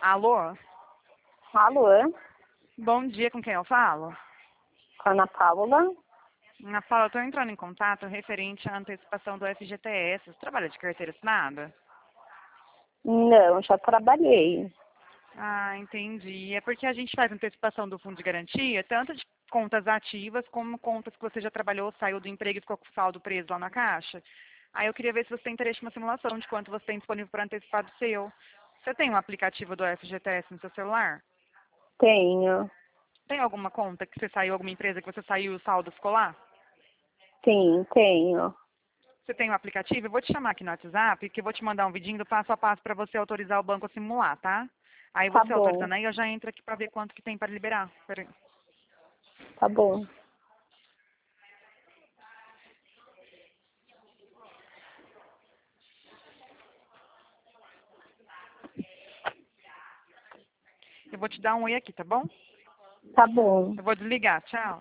Alô? Alô? Bom dia, com quem eu falo? Com a Ana Paula? Ana Paula, eu estou entrando em contato referente à antecipação do FGTS. Você trabalha de carteira assinada? Não, já trabalhei. Ah, entendi. É porque a gente faz antecipação do fundo de garantia, tanto de contas ativas como contas que você já trabalhou, saiu do emprego e ficou com o saldo preso lá na caixa. Aí eu queria ver se você tem interesse em uma simulação de quanto você tem disponível para antecipar do seu. Você tem um aplicativo do FGTS no seu celular? Tenho. Tem alguma conta que você saiu, alguma empresa que você saiu e o saldo ficou lá? Sim, tenho. Você tem um aplicativo? Eu vou te chamar aqui no WhatsApp, que eu vou te mandar um vidinho do passo a passo para você autorizar o banco a simular, tá? Aí Tá você bom, autorizando aí, eu já entro aqui para ver quanto que tem para liberar. Peraí. tá bom. Eu vou te dar um oi aqui, tá bom? Tá bom. Eu vou desligar. Tchau.